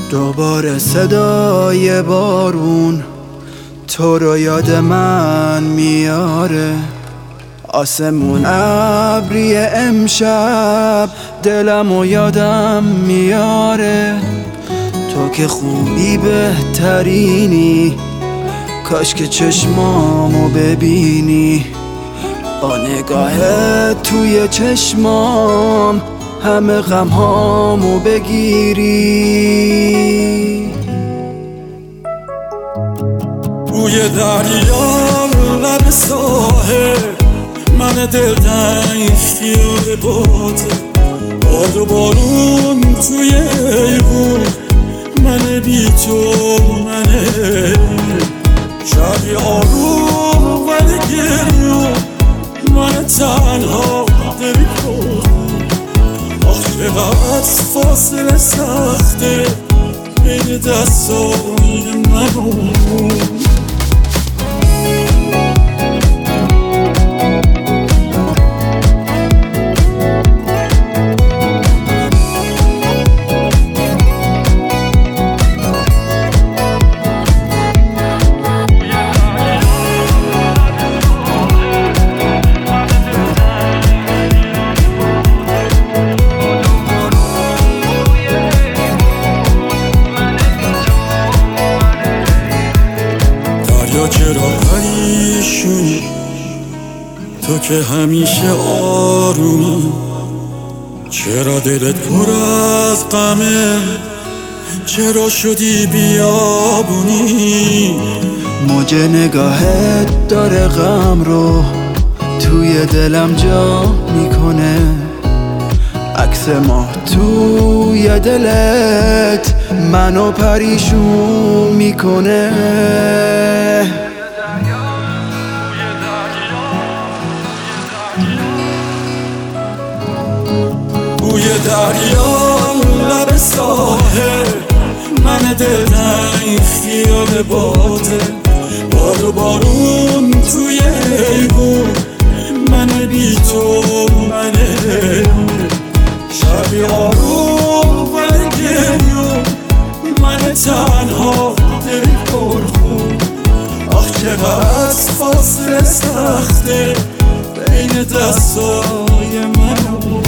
دوباره صدای بارون تو رو یاد من میاره. آسمون ابری امشب دلمو یادم میاره. تو که خوبی بهترینی، کاش که چشمامو ببینی. با نگاهت توی چشمام همه غمهامو بگیری. بوی دریا لب ساحل، من دلتنگ خیال باته. باد و بارون توی ایوون، من بی تو منه. شبی آروم ولی گریون، من تنها دلی کنم. آخ چقدر فاصله سخته بین دستای من و چرا پریشونی تو که همیشه آرومی؟ چرا دلت پر از غمه؟ چرا شدی بیابونی؟ موج نگاهت داره غم رو توی دلم جا میکنه. عکس ما توی دلت منو پریشون میکنه. بوی دریا لب ساحل، من دلتنگ خیال باته. باد و بارون توی ایوون، من بی تو منه. شبی آروم ولی گریون، من تنها دلی پرخون. آخ چقدر فاصله سخته بین دستای من و